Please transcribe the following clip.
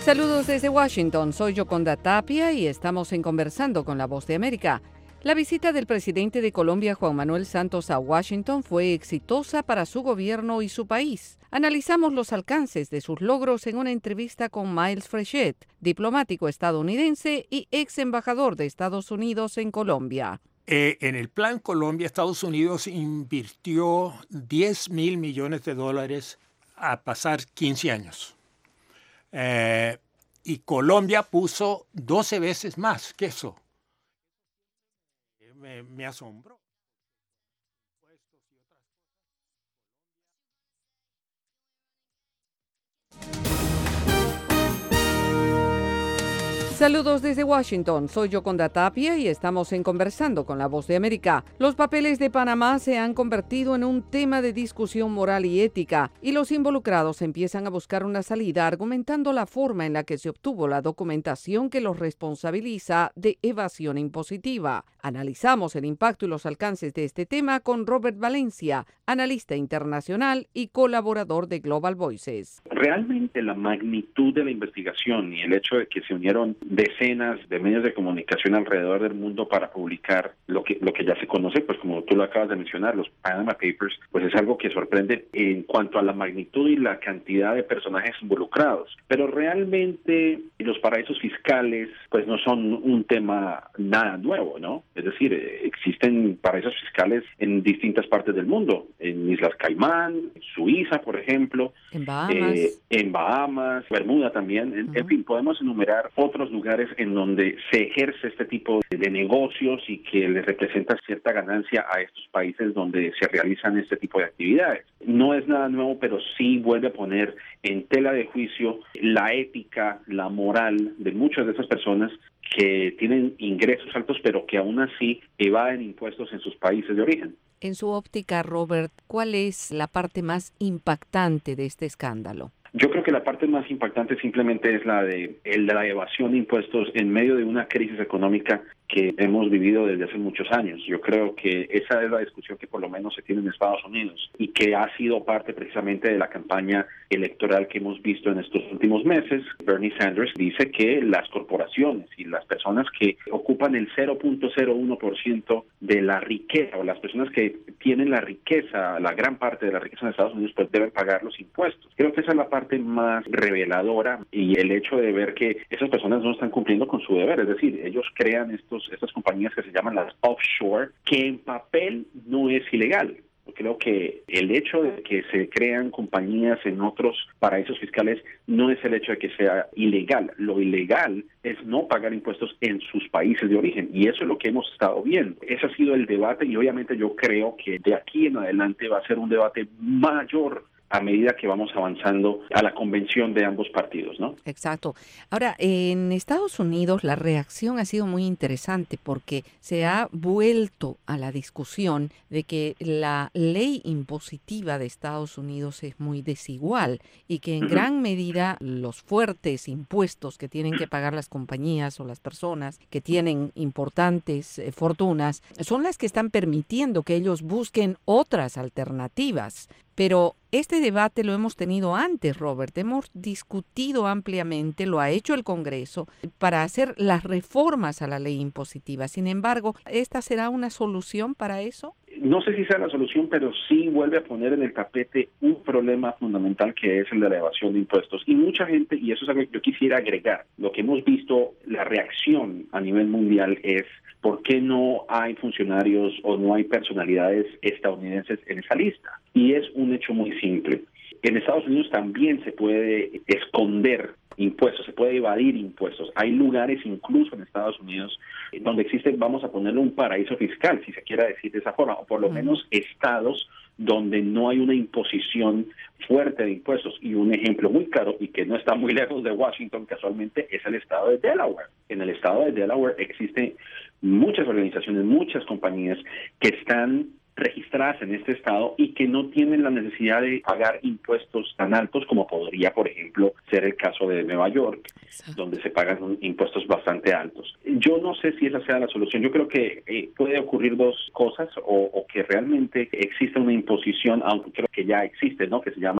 Saludos desde Washington, soy Yoconda Tapia y estamos en Conversando con la Voz de América. La visita del presidente de Colombia, Juan Manuel Santos, a Washington fue exitosa para su gobierno y su país. Analizamos los alcances de sus logros en una entrevista con Miles Frechette, diplomático estadounidense y ex embajador de Estados Unidos en Colombia. En el Plan Colombia, Estados Unidos invirtió $10,000 millones a pasar 15 años. Y Colombia puso 12 veces más que eso. Me asombró. Saludos desde Washington, soy Yoconda Tapia y estamos en Conversando con la Voz de América. Los papeles de Panamá se han convertido en un tema de discusión moral y ética, y los involucrados empiezan a buscar una salida argumentando la forma en la que se obtuvo la documentación que los responsabiliza de evasión impositiva. Analizamos el impacto y los alcances de este tema con Robert Valencia, analista internacional y colaborador de Global Voices. Realmente la magnitud de la investigación y el hecho de que se unieron decenas de medios de comunicación alrededor del mundo para publicar lo que ya se conoce, pues como tú lo acabas de mencionar, los Panama Papers, pues es algo que sorprende en cuanto a la magnitud y la cantidad de personajes involucrados. Pero realmente los paraísos fiscales pues no son un tema nada nuevo, ¿no? Es decir, existen paraísos fiscales en distintas partes del mundo, en Islas Caimán, en Suiza, por ejemplo, en Bahamas, Bermuda también, en fin, podemos enumerar otros lugares en donde se ejerce este tipo de negocios y que les representa cierta ganancia a estos países donde se realizan este tipo de actividades. No es nada nuevo, pero sí vuelve a poner en tela de juicio la ética, la moral de muchas de esas personas que tienen ingresos altos, pero que aún así evaden impuestos en sus países de origen. En su óptica, Robert, ¿cuál es la parte más impactante de este escándalo? Yo creo que la parte más impactante simplemente es la de la evasión de impuestos en medio de una crisis económica que hemos vivido desde hace muchos años. Yo creo que esa es la discusión que por lo menos se tiene en Estados Unidos y que ha sido parte precisamente de la campaña electoral que hemos visto en estos últimos meses. Bernie Sanders dice que las corporaciones y las personas que ocupan el 0.01% de la riqueza, o las personas que tienen la riqueza, la gran parte de la riqueza en Estados Unidos, pues deben pagar los impuestos. Creo que esa es la parte más reveladora, y el hecho de ver que esas personas no están cumpliendo con su deber. Es decir, ellos crean estas compañías que se llaman las offshore, que en papel no es ilegal. Creo que el hecho de que se crean compañías en otros paraísos fiscales no es el hecho de que sea ilegal. Lo ilegal es no pagar impuestos en sus países de origen, y eso es lo que hemos estado viendo. Ese ha sido el debate, y obviamente yo creo que de aquí en adelante va a ser un debate mayor a medida que vamos avanzando a la convención de ambos partidos, ¿no? Exacto. Ahora, en Estados Unidos la reacción ha sido muy interesante porque se ha vuelto a la discusión de que la ley impositiva de Estados Unidos es muy desigual y que en gran medida los fuertes impuestos que tienen que pagar las compañías o las personas que tienen importantes fortunas son las que están permitiendo que ellos busquen otras alternativas. Pero este debate lo hemos tenido antes, Robert. Hemos discutido ampliamente, lo ha hecho el Congreso, para hacer las reformas a la ley impositiva. Sin embargo, ¿esta será una solución para eso? No sé si sea la solución, pero sí vuelve a poner en el tapete un problema fundamental, que es el de la evasión de impuestos. Y mucha gente, y eso es algo que yo quisiera agregar, lo que hemos visto, la reacción a nivel mundial es: ¿por qué no hay funcionarios o no hay personalidades estadounidenses en esa lista? Y es un hecho muy simple. En Estados Unidos también se puede esconder impuestos, se puede evadir impuestos. Hay lugares incluso en Estados Unidos donde existe, vamos a ponerle, un paraíso fiscal, si se quiere decir de esa forma, o por lo menos estados donde no hay una imposición fuerte de impuestos. Y un ejemplo muy claro, y que no está muy lejos de Washington casualmente, es el estado de Delaware. En el estado de Delaware existen muchas organizaciones, muchas compañías que están registradas en este estado y que no tienen la necesidad de pagar impuestos tan altos como podría, por ejemplo, ser el caso de Nueva York, donde se pagan impuestos bastante altos. Yo no sé si esa sea la solución. Yo creo que puede ocurrir dos cosas, o que realmente existe una imposición, aunque creo que ya existe, ¿no?, que se llama